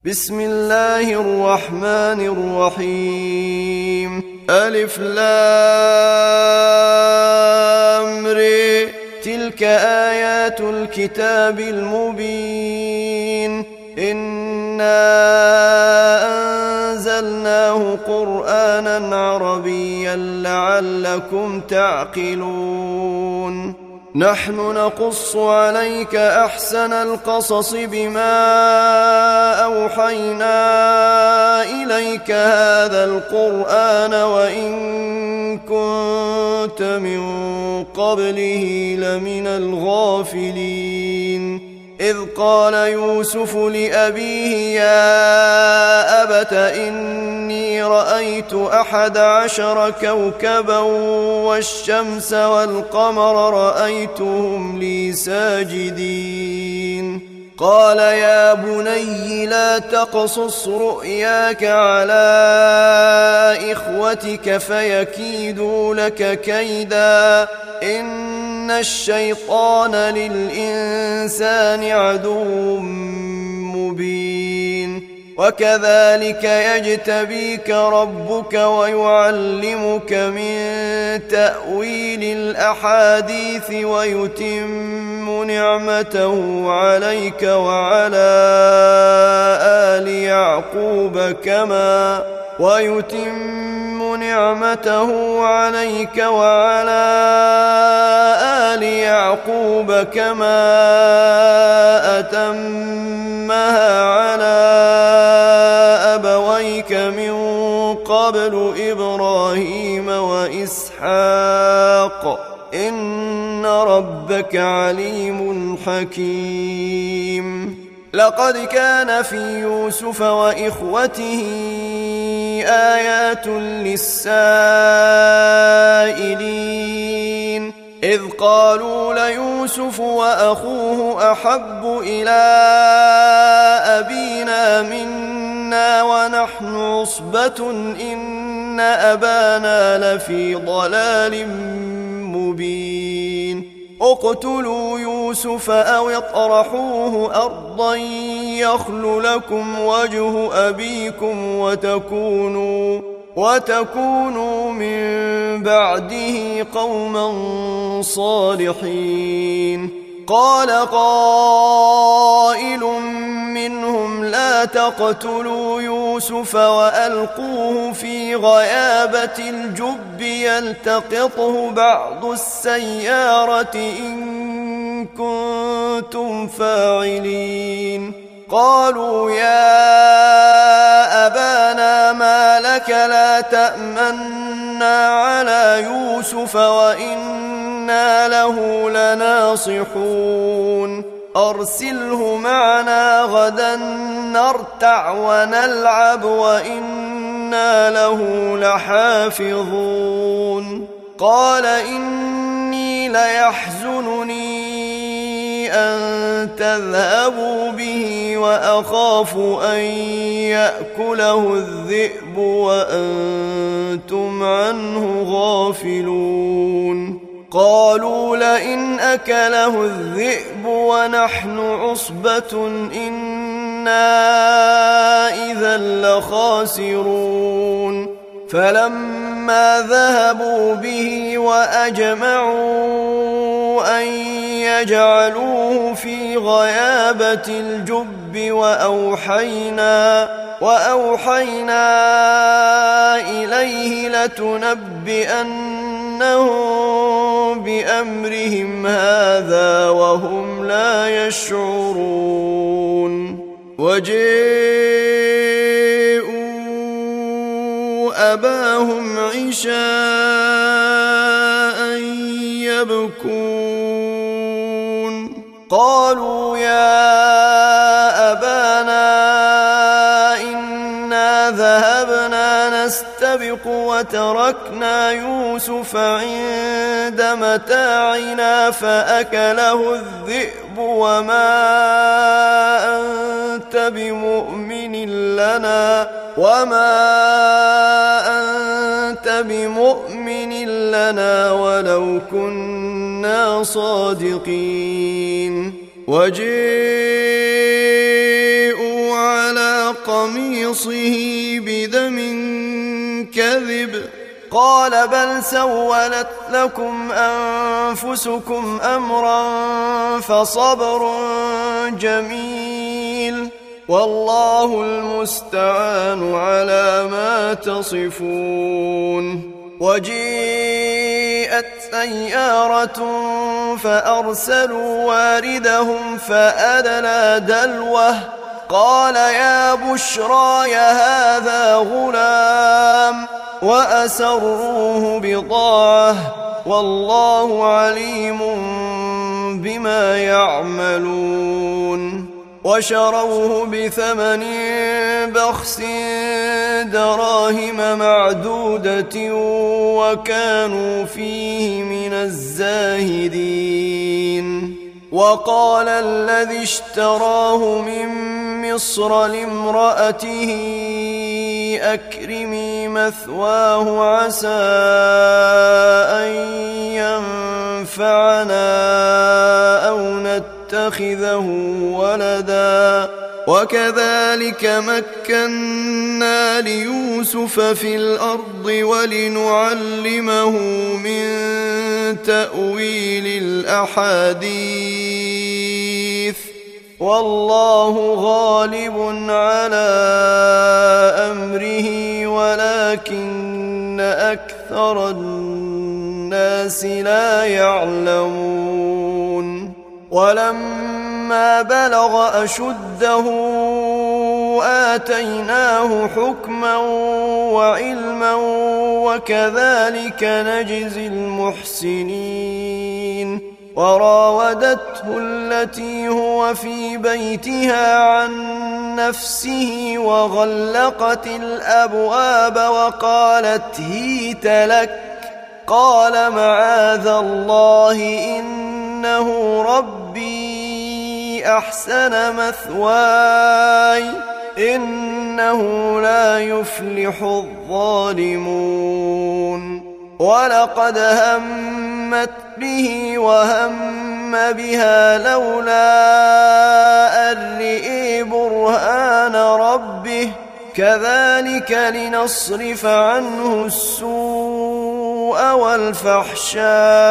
بسم الله الرحمن الرحيم. ألف لام ر. تلك آيات الكتاب المبين. إنا أنزلناه قرآنا عربيا لعلكم تعقلون. نحن نقص عليك أحسن القصص بما أوحينا إليك هذا القرآن وإن كنت من قبله لمن الغافلين. إذ قال يوسف لأبيه يا أبت إني رأيت 11 كوكبا والشمس والقمر رأيتهم لي ساجدين. قال يا بني لا تقصص رؤياك على إخوتك فيكيدوا لك كيدا إن الشيطان للإنسان عدو مبين. وكذلك يجتبيك ربك ويعلمك من تأويل الأحاديث ويتم نعمته عليك وعلى آل يعقوب كما أتمها على أبويك من قبل إبراهيم وإسحاق إن ربك عليم حكيم. لقد كان في يوسف وإخوته آيات للسائلين إذ قالوا ليوسف وأخوه أحب إلى أبينا منا ونحن عصبة إن أبانا لفي ضلال مبين. اقتلوا يوسف أو اطرحوه أرضا يخل لكم وجه أبيكم وتكونوا من بعده قوما صالحين. قال قائل منهم لا تقتلوا يوسف وألقوه في غيابة الجب يلتقطه بعض السيارة إن كنتم فاعلين. قالوا يا أبانا ما لك لا تأمنا على يوسف وإنا له لناصحون. أرسله معنا غدا نرتع ونلعب وإنا له لحافظون. قال إني ليحزنني أن تذهبوا به وأخاف أن يأكله الذئب وأنتم عنه غافلون. قالوا لئن أكله الذئب ونحن عصبة إنا إذا لخاسرون. فلما ذهبوا به وأجمعوا أن يجعلوه في غيابة الجب وأوحينا إليه لتنبئنهم بأمرهم هذا وهم لا يشعرون. وجاءوا أباهم عشاء يبكون. قالوا يا أبانا إنا ذهبنا نستبق وتركنا يوسف عند متاعنا فأكله الذئب وما أنت بمؤمن لنا ولو كنا صادقين. وجاءوا على قميصه بدم كذب قال بل سولت لكم أنفسكم أمرا فصبر جميل والله المستعان على ما تصفون. وجيءت سيارة فأرسلوا واردهم فأدلى دلوه قال يا بشرى هذا غلام وأسروه بضاعة والله عليم بما يعملون. وشروه بثمن بخس دراهم معدودة وكانوا فيه من الزاهدين. وقال الذي اشتراه من مصر لامرأته أكرمي مثواه عسى أن ينفعنا أو نتخذه ولدا وكذلك مكنا ليوسف في الأرض ولنعلمه من تأويل الأحاديث والله غالب على أمره ولكن أكثر الناس لا يعلمون. ولما بلغ أشده آتيناه حكما وعلما وكذلك نجزي المحسنين. وراودته التي هو في بيتها عن نفسه وغلقت الأبواب وقالت هيت لك قال معاذ الله إنه ربي أحسن مثواي إنه لا يفلح الظالمون. ولقد همت به وهم بها لولا أن رئي برهان ربه كذلك لنصرف عنه السوء والفحشاء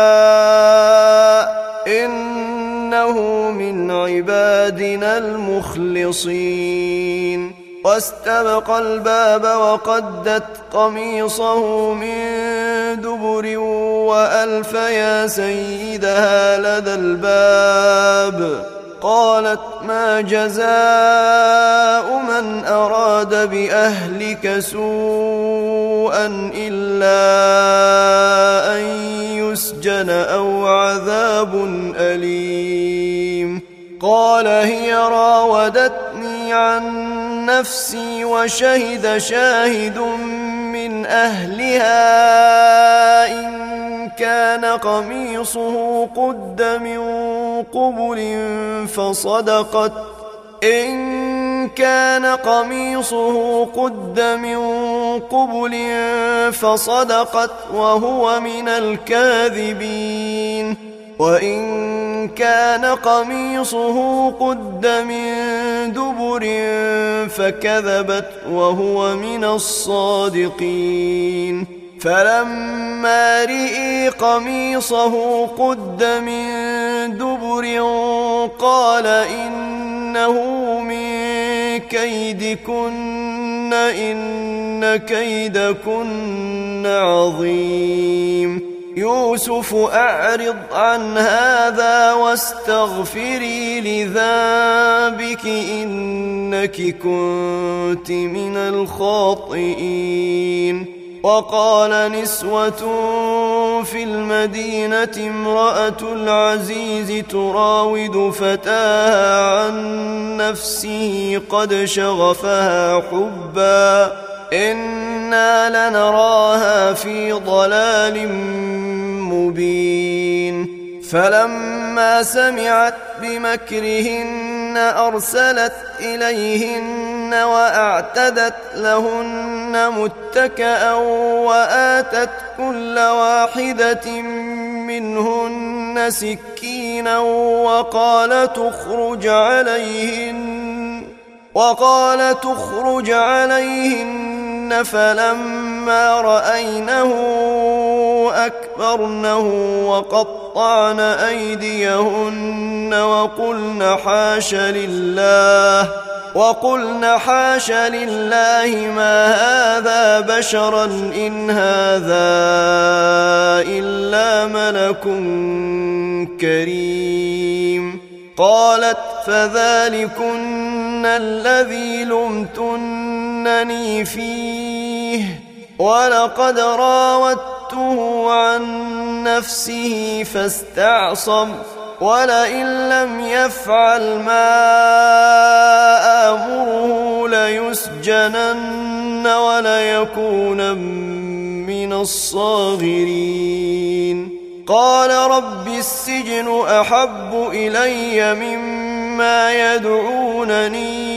إنه من عبادنا المخلصين. واستبق الباب وقدت قميصه من دبر وألف يا سيدها لدى الباب قالت ما جزاء من أراد بأهلك سوءا إلا أن يسجن أو عذاب أليم. قال هي راودتني عن نفسي وشهد شاهد من أهلها إن كان قميصه قد من قبل فصدقت وهو من الكاذبين وإن كان قميصه قد من دبر فكذبت وهو من الصادقين. فلما رئي قميصه قد من دبر قال إنه من كيدكن إن كيدكن عظيم. يوسف أعرض عن هذا واستغفري لذنبك إنك كنت من الخاطئين. وقال نسوة في المدينة امرأة العزيز تراود فتاها عن نفسه قد شغفها حبا إنا لنراها في ضلال مبين. فلما سمعت بمكرهن أرسلت إليهن وأعتدت لهن متكأ وآتت كل واحدة منهن سكينا وقالت اخرج عليهن وقال تخرج عليهن فلما رأينه أكبرنه وقطعن أيديهن وقلن حاش لله ما هذا بشرا إن هذا إلا ملك كريم. قالت فذلكن الذي لمتنني فيه ولقد راودته عن نفسه فاستعصم ولئن لم يفعل ما آمره ليسجنن وليكون من الصاغرين. قال رب السجن أحب إلي مما يدعونني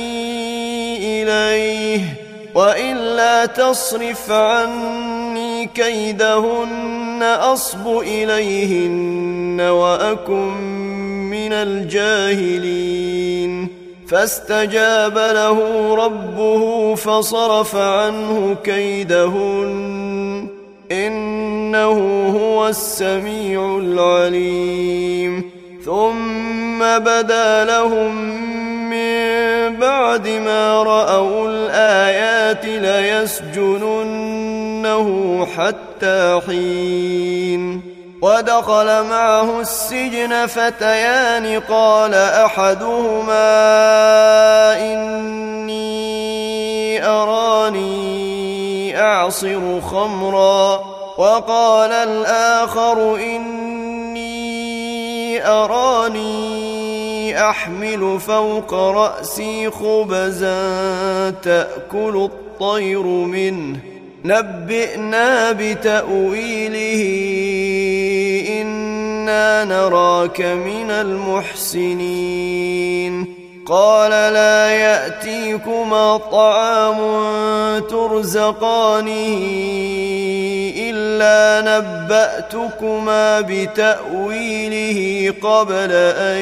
إليه وإلا تصرف عني كيدهن أصب إليهن وأكن من الجاهلين. فاستجاب له ربه فصرف عنه كيدهن إنه هو السميع العليم. ثم بدا لهم من بعد ما رأوا الآيات ليسجننه حتى حين. ودخل معه السجن فتيان قال أحدهما إني أراني أعصر خمرا وقال الآخر إني أراني أحمل فوق رأسي خبزا تأكل الطير منه نبئنا بتأويله إنا نراك من المحسنين. قال لا يأتيكما طعام ترزقانه إلا نبأتكما بتأويله قبل أن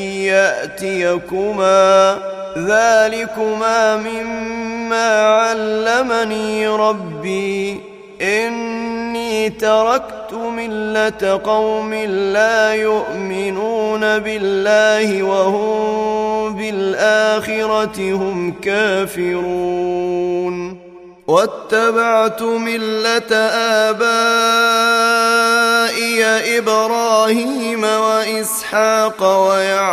يأتيكما ذلكما مما علمني ربي إني تركت ملة قوم لا يؤمنون بالله وهم بالآخرة هم كافرون. واتبعت ملة آبائي إبراهيم وإسحاق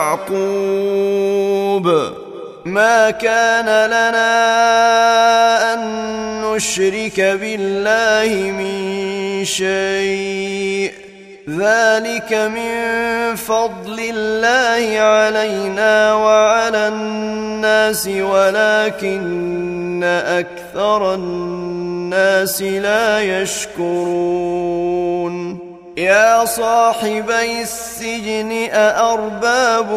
ويعقوب ما كان لنا أن نشرك بالله من شيء ذلك من فضل الله علينا وعلى الناس ولكن أكثر الناس لا يشكرون. يا صاحبي السجن أأرباب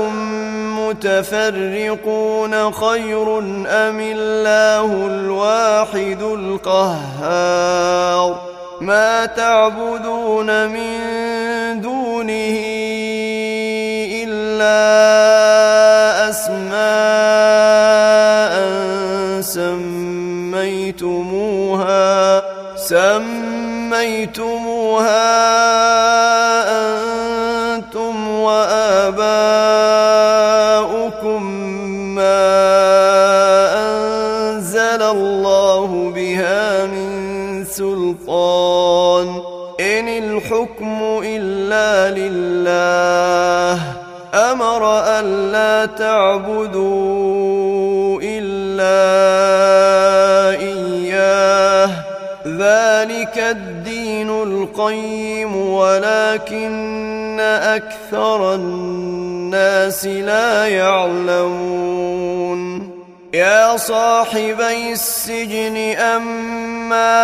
متفرقون خير أم الله الواحد القهار. ما تعبدون من دونه إلا أسماء سميتموها أنتم وآباؤكم ما أنزل الله بها من سلطان إن الحكم إلا لله أمر ألا تعبدوا إلا إياه ذلك الدين القيم ولكن أكثر الناس لا يعلمون. يا صاحبي السجن أما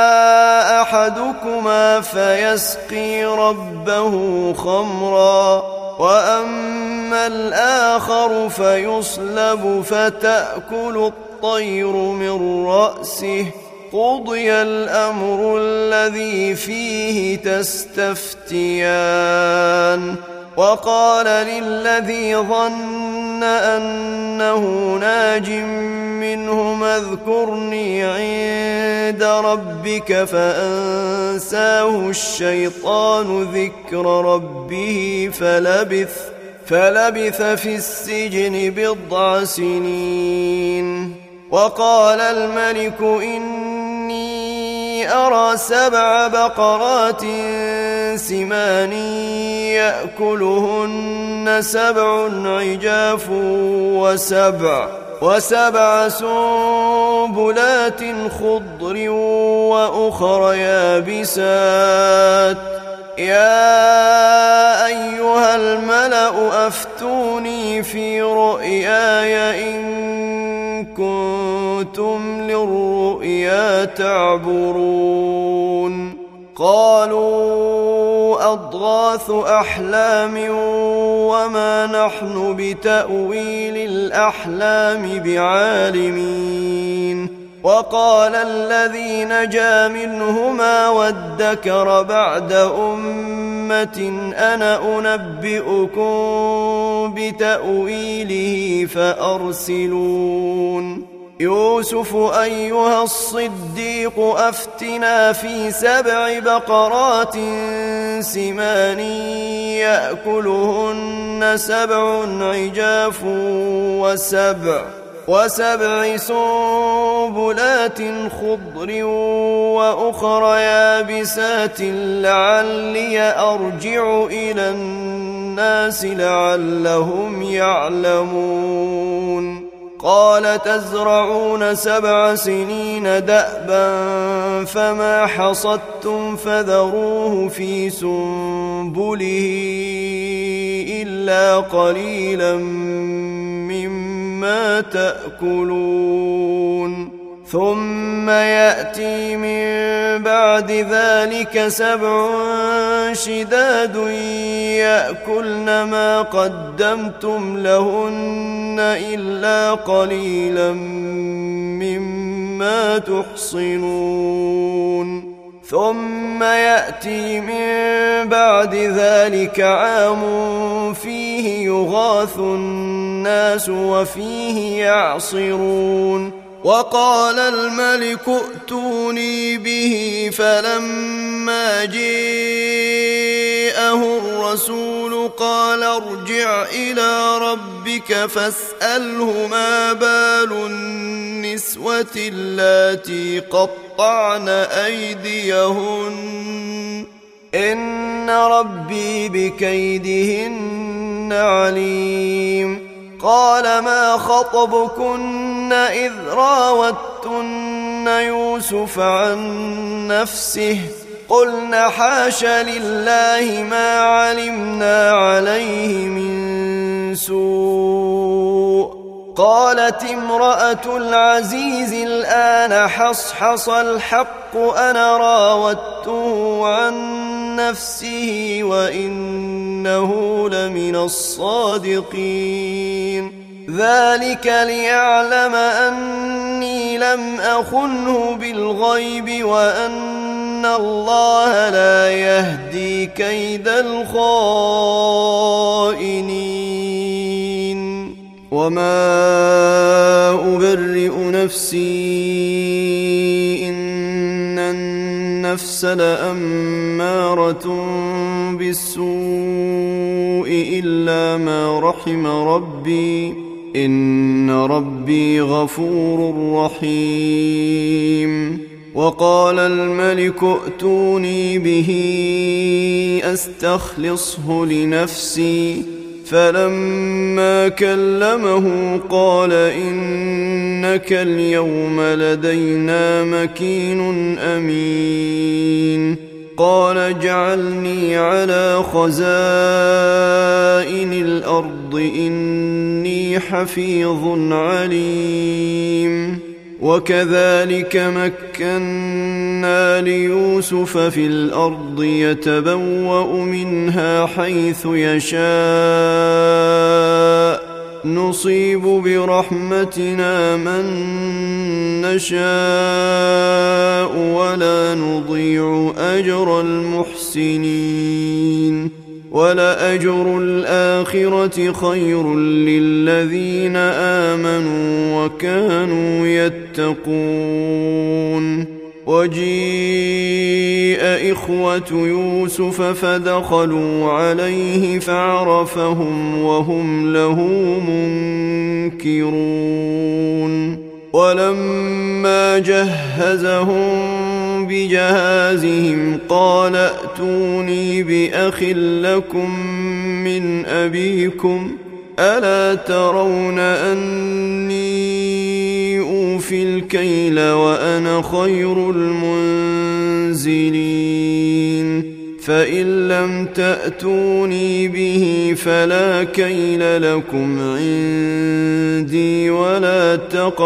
أحدكما فيسقي ربه خمرا وأما الآخر فيصلب فتأكل الطير من رأسه قضي الأمر الذي فيه تستفتيان. وقال للذي ظن أنه ناج منهما اذكرني عند ربك فأنساه الشيطان ذكر ربه فلبث في السجن 10 سنين. وقال الملك إني أرى 7 بقرات سمان يأكلهن 7 عجاف وسبع سنبلات خضر وأخر يابسات. يا أيها الملأ أفتوني في رؤياي إن كنتم للرؤيا تعبرون. قالوا أضغاث أحلام وما نحن بتأويل الأحلام بعالمين. وقال الذي نجا منهما وادكر بعد أمة أنا أنبئكم بتأويله فأرسلون. يوسف أيها الصديق أفتنا في 7 بقرات سمان يأكلهن 7 عجاف وسبع سنبلات خضر وأخر يابسات لعلي أرجع إلى الناس لعلهم يعلمون. قال تزرعون 7 سنين دأبا فما حصدتم فذروه في سنبله إلا قليلا مما تأكلون. ثم يأتي من بعد ذلك 7 شداد يأكلن ما قدمتم لهن إلا قليلا مما تحصنون. ثم يأتي من بعد ذلك عام فيه يغاث الناس وفيه يعصرون. وقال الملك ائتوني به فلما جاءه الرسول قال ارجع إلى ربك فاسأله ما بال النسوة اللاتي قطعن أيديهن إن ربي بكيدهن عليم. قال ما خطبكن إذ راوتن يوسف عن نفسه قلن حاش لله ما علمنا عليه من سوء. قالت امرأة العزيز الآن حصحص الحق أنا راودته عن نفسه وإنه لمن الصادقين. ذلك ليعلم أني لم أخنه بالغيب وأن الله لا يهدي كيد الخائنين. وما أبرئ نفسي إن النفس لأمارة بالسوء إلا ما رحم ربي إن ربي غفور رحيم. وقال الملك ائتوني به أستخلصه لنفسي فلما كلمه قال إنك اليوم لدينا مكين أمين. قال اجعلني على خزائن الأرض إني حفيظ عليم. وكذلك مكنا ليوسف في الأرض يتبوأ منها حيث يشاء نصيب برحمتنا من نشاء ولا نضيع أجر المحسنين. ولأجر الآخرة خير للذين آمنوا وكانوا يتقون. وجيء إخوة يوسف فدخلوا عليه فعرفهم وهم له منكرون. ولما جهزهم بجهازهم قال ائتوني بأخ لكم من أبيكم ألا ترون أني أوفي الكيل وأنا خير المنزلين فإن لم تأتوني به فلا كيل لكم عندي ولا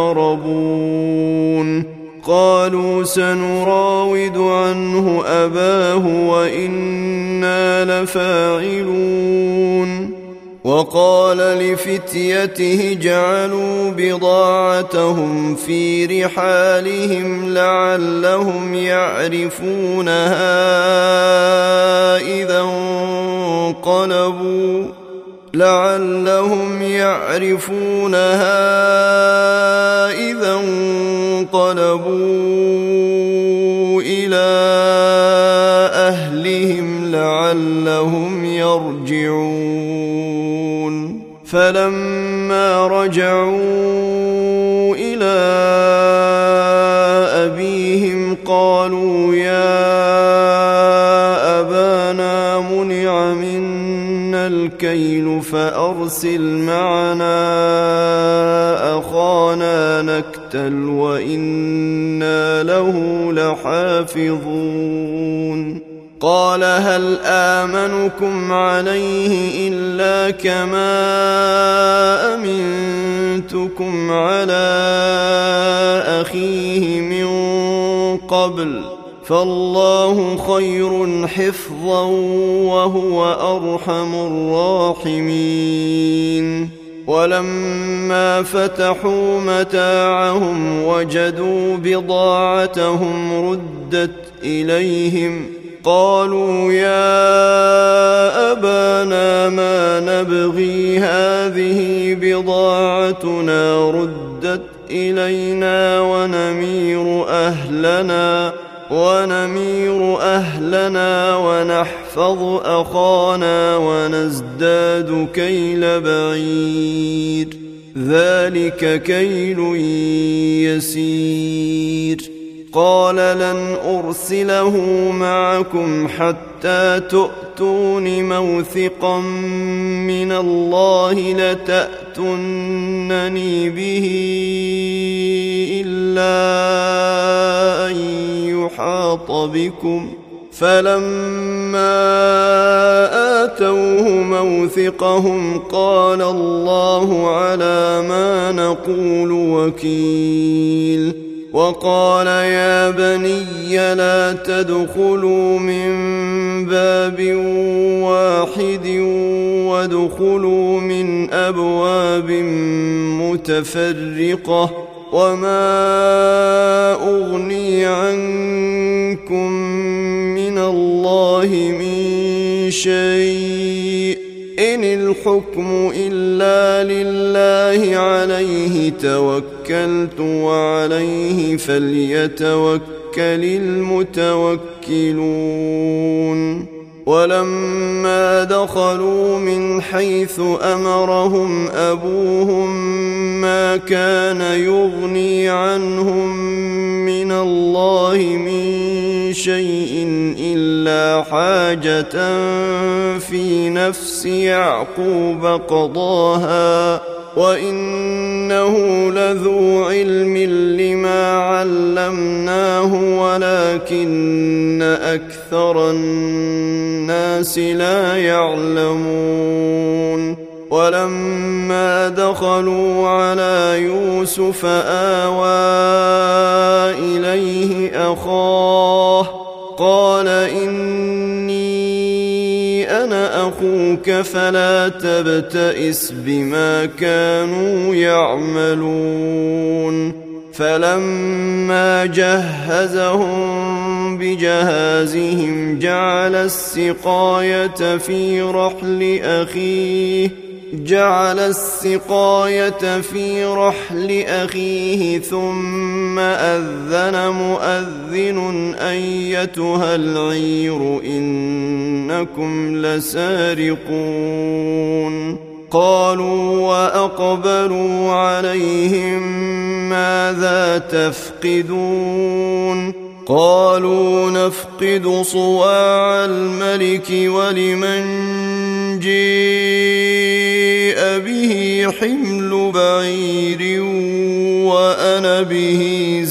تقربون. قالوا سنراود عنه أباه وإنا لفاعلون. وقال لفتيته جعلوا بضاعتهم في رحالهم لعلهم يعرفونها إذا انقلبوا إلى أهلهم لعلهم يرجعون. فلما رجعوا إلى أبيهم قالوا يا أبانا منع منا الكيل فأرسل معنا أخانا نكتل وإنا له لحافظون. قال هل آمنكم عليه إلا كما أمنتكم على أخيه من قبل فالله خير حفظا وهو أرحم الراحمين. ولما فتحوا متاعهم وجدوا بضاعتهم ردت إليهم قالوا يا أبانا ما نبغي هذه بضاعتنا ردت إلينا ونمير أهلنا ونحفظ أخانا ونزداد كيل بعير ذلك كيل يسير. قال لن أرسله معكم حتى تؤتون موثقا من الله لتأتونني به إلا أن يحاط بكم. فلما آتوه موثقهم قال الله على ما نقول وكيل. وقال يا بني لا تدخلوا من باب واحد وادخلوا من أبواب متفرقة وما أغني عنكم من الله من شيء إن الحكم إلا لله عليه توكلت وعليه فليتوكل المتوكلون. ولما دخلوا من حيث أمرهم أبوهم ما كان يغني عنهم من الله من شيء إلا حاجة في نفس يعقوب قضاها وإنه لذو علم لما علمناه ولكن أكثر الناس لا يعلمون. ولما دخلوا على يوسف آوى إليه أخاه قال إني أنا أخوك فلا تبتئس بما كانوا يعملون. فلما جهزهم بجهازهم جعل السقاية في رحل أخيه ثم أذن مؤذن أيتها العير إنكم لسارقون قالوا وأقبلوا عليهم ماذا تفقدون قالوا نفقد صواع الملك ولمن جيء به حمل بعير وأنا به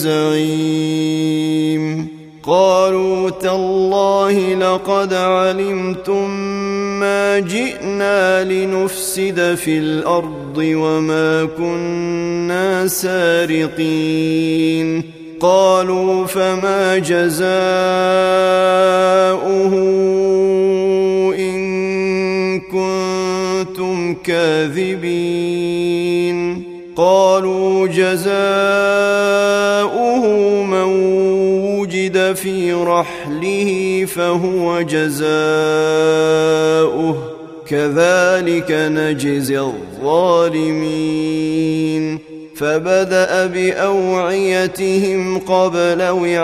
زعيم قالوا تالله لقد علمتم ما جئنا لنفسد في الأرض وما كنا سارقين قالوا فما جزاؤه إن كنتم كاذبين قالوا جزاؤه من وجد في رحله فهو جزاؤه كذلك نجزي الظالمين فبدأ بأوعيتهم قبل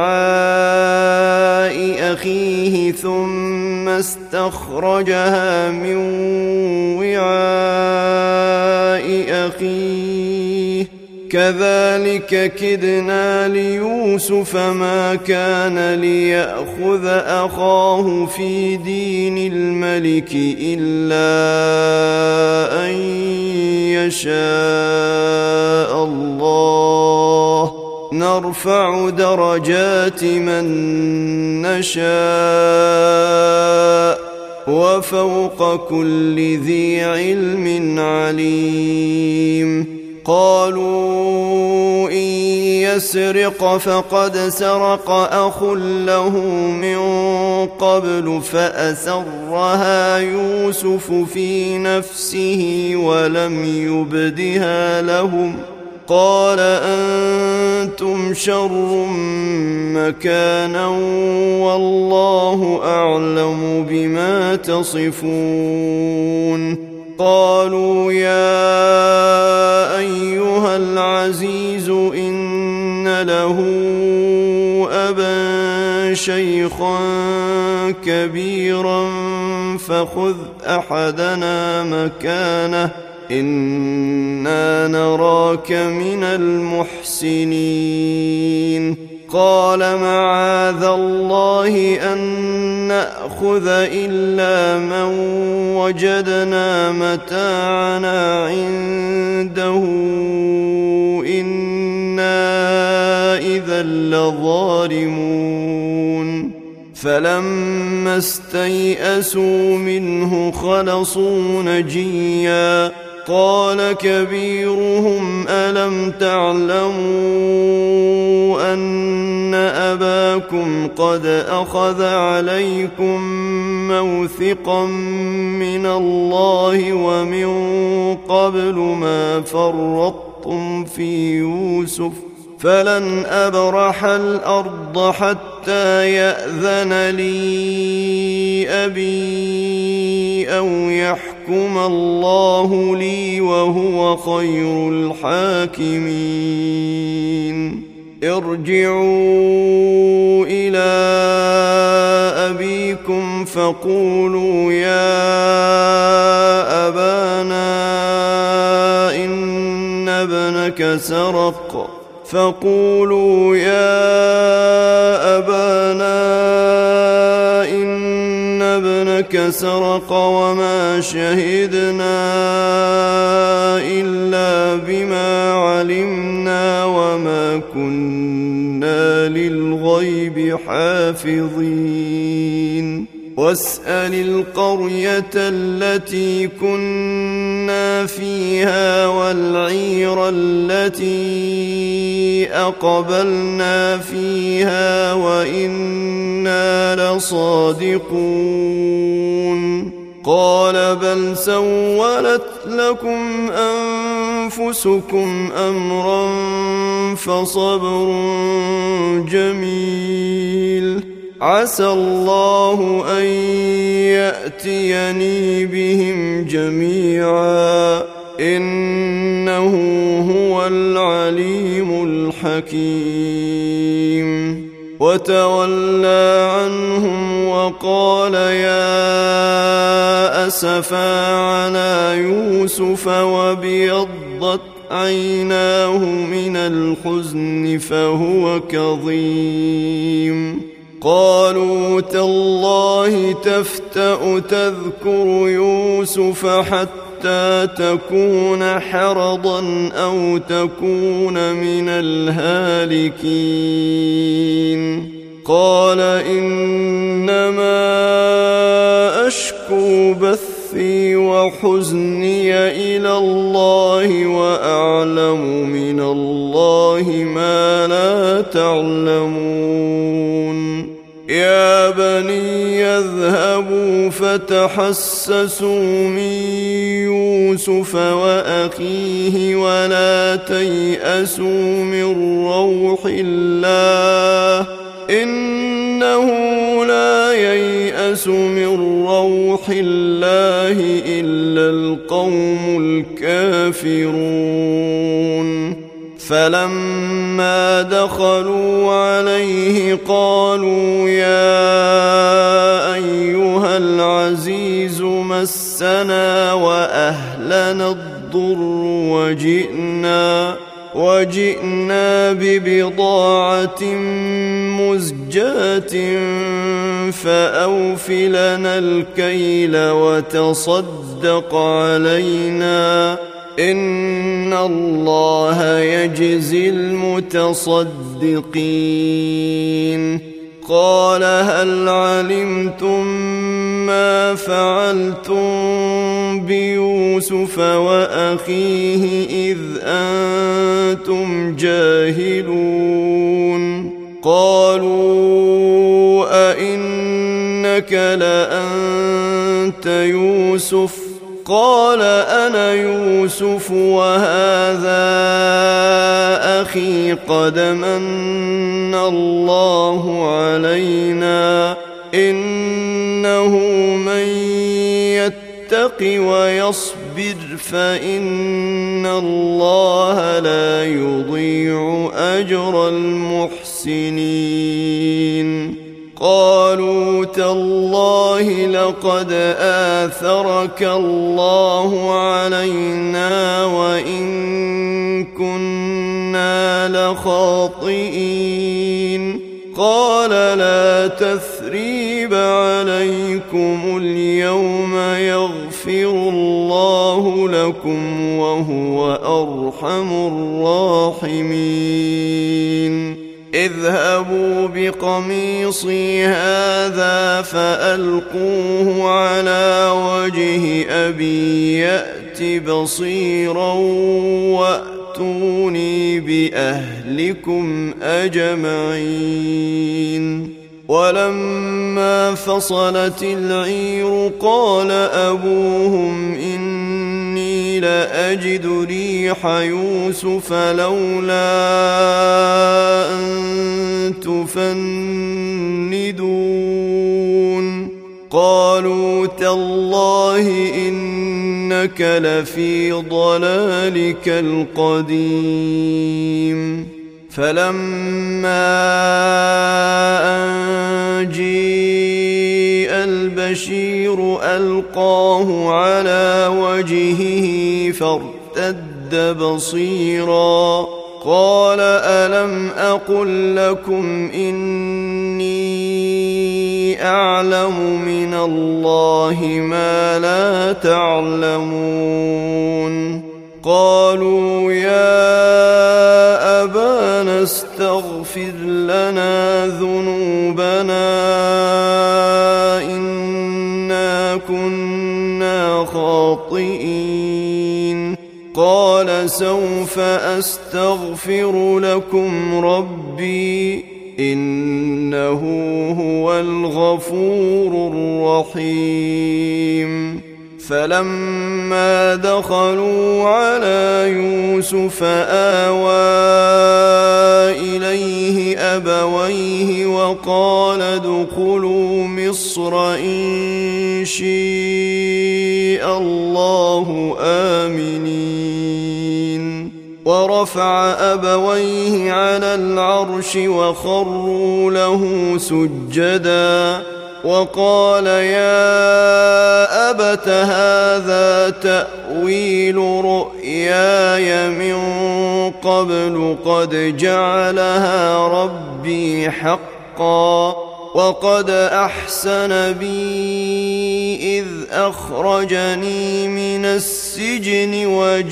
وعاء أخيه ثم استخرجها من وعاء أخيه كذلك كدنا ليوسف ما كان ليأخذ أخاه في دين الملك إلا أن يشاء الله نرفع درجات من نشاء وفوق كل ذي علم عليم قالوا إن يسرق فقد سرق أخ له من قبل فأسرها يوسف في نفسه ولم يبدها لهم قال أنتم شر مكانا والله أعلم بما تصفون قالوا يا أيها العزيز إن له أبا شيخا كبيرا فخذ أحدنا مكانه إنا نراك من المحسنين قال معاذ الله أن نأخذ إلا من وجدنا متاعنا عنده إنا إذا لظالمون فلما استيئسوا منه خلصوا نجيا قال كبيرهم ألم تعلموا أن أباكم قد أخذ عليكم موثقا من الله ومن قبل ما فرطتم في يوسف فلن أبرح الأرض حتى يأذن لي أبي أو يحكم الله لي وهو خير الحاكمين ارجعوا إلى أبيكم فقولوا يا أبانا إن ابنك سرق فقولوا يا أبانا إن ابنك سرق وما شهدنا إلا بما علمنا وما كنا للغيب حافظين واسأل القرية التي كنا فيها والعير التي أقبلنا فيها وإنا لصادقون قال بل سولت لكم أنفسكم أمرا فصبر جميل عسى الله أن يأتيني بهم جميعا إنه هو العليم الحكيم وتولى عنهم وقال يا أسفا على يوسف وابيضت عيناه من الحزن فهو كظيم قالوا تالله تفتأ تذكر يوسف حتى تكون حرضا أو تكون من الهالكين قال إنما أشكو بثي وحزني إلى الله وأعلم من الله ما لا تعلمون يا بني يذهبوا فتحسسوا من يوسف وأخيه ولا تيأسوا من روح الله إنه لا ييأس من روح الله إلا القوم الكافرون فلما دخلوا عليه قالوا يا أيها العزيز مسنا وأهلنا الضر وجئنا ببضاعة مزجاة فأوف لنا الكيل وتصدق علينا إن الله يجزي المتصدقين قال هل علمتم ما فعلتم بيوسف وأخيه إذ أنتم جاهلون قالوا أئنك لأنت يوسف قال أنا يوسف وهذا أخي قد من الله علينا إنه من يتق ويصبر فإن الله لا يضيع أجر المحسنين قالوا تالله لقد آثرك الله علينا وإن كنا لخاطئين قال لا تثريب عليكم اليوم يغفر الله لكم وهو أرحم الراحمين اذهبوا بقميصي هذا فألقوه على وجه أبي يأت بصيرا وأتوني بأهلكم أجمعين ولما فصلت العير قال أبوهم إني لأجد ريح يوسف لولا أن تفندون قالوا تالله إنك لفي ضلالك القديم فلما أن جيء البشير ألقاه على وجهه فارتد بصيرا قال ألم أقل لكم إني أعلم من الله ما لا تعلمون قالوا يا أبانا استغفر لنا ذنوبنا إنا كنا خاطئين قال سوف أستغفر لكم ربي إنه هو الغفور الرحيم فلما دخلوا على يوسف آوى إليه أبويه وقال ادخلوا مصر إن شاء الله آمنين ورفع أبويه على العرش وخروا له سجدا وقال يا أبت هذا تأويل رؤياي من قبل قد جعلها ربي حقا وقد أحسن بي إذ أخرجني من السجن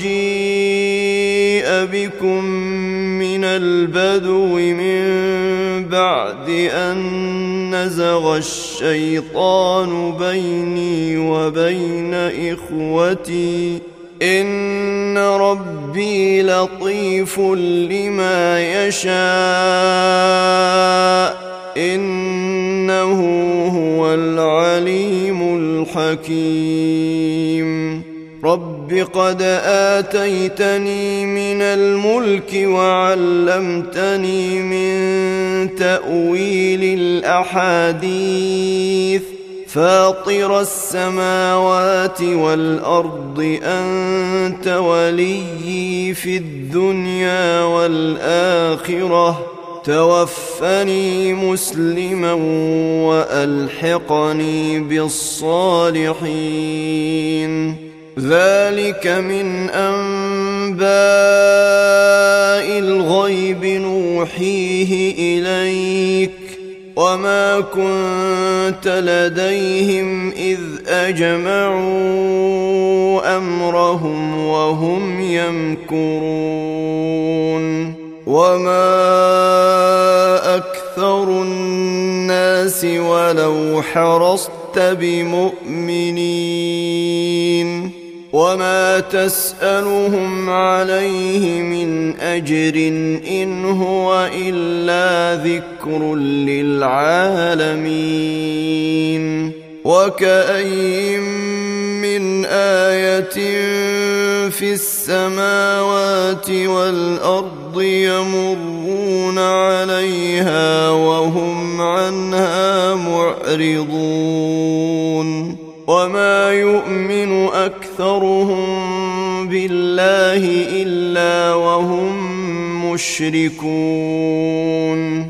وجيء بكم من البدو من بعد أن نزغ الشيطان بيني وبين إخوتي إن ربي لطيف لما يشاء إنه هو العليم الحكيم رب قد آتيتني من الملك وعلمتني من تأويل الأحاديث فاطر السماوات والأرض أنت وليي في الدنيا والآخرة توفني مسلما وألحقني بالصالحين ذلك من أنباء الغيب نوحيه إليك وما كنت لديهم إذ أجمعوا أمرهم وهم يمكرون وما أكثر الناس ولو حرصت بمؤمنين وما تسألهم عليه من أجر إن هو إلا ذكر للعالمين وكأين من آية في السماوات والأرض يمرون عليها وهم عنها معرضون وما يؤمن أكثرهم بالله إلا وهم مشركون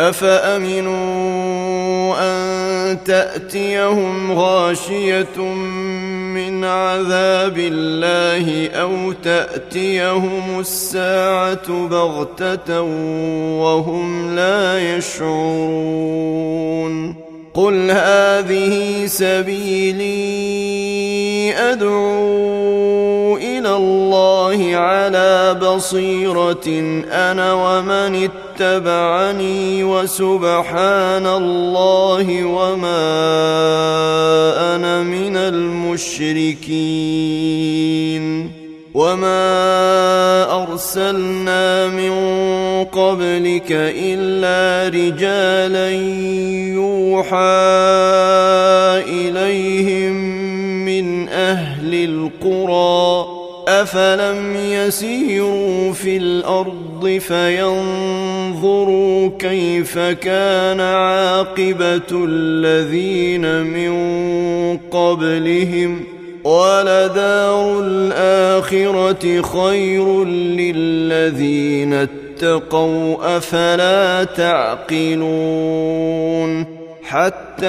أفأمنوا أن تأتيهم غاشية من عذاب الله أو تأتيهم الساعة بغتة وهم لا يشعرون قل هذه سبيلي أدعو إلى الله على بصيرة أنا ومن اتبعني وسبحان الله وما أنا من المشركين وما أرسلنا من قبلك إلا رجالا يوحى إليهم من أهل القرى أفلم يسيروا في الأرض فينظروا كيف كان عاقبة الذين من قبلهم ولدار الآخرة خير للذين اتقوا أفلا تعقلون حتى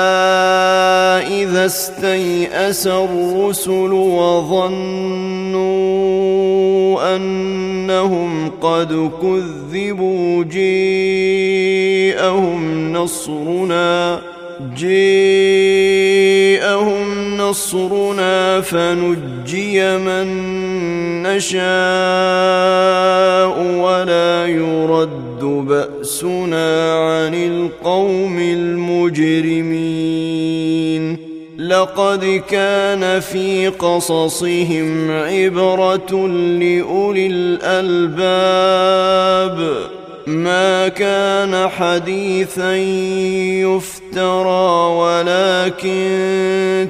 إذا استيأس الرسل وظنوا أنهم قد كذبوا جاءهم نصرنا فنجي من نشاء ولا يرد بأسنا عن القوم المجرمين لقد كان في قصصهم عبرة لأولي الألباب ما كان حديثا يفترى تصديق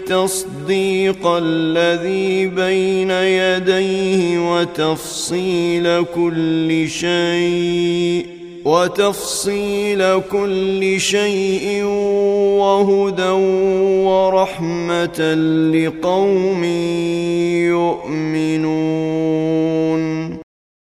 الذي بين يديه وتفصيل كل شيء وهدى ورحمة لقوم يؤمنون.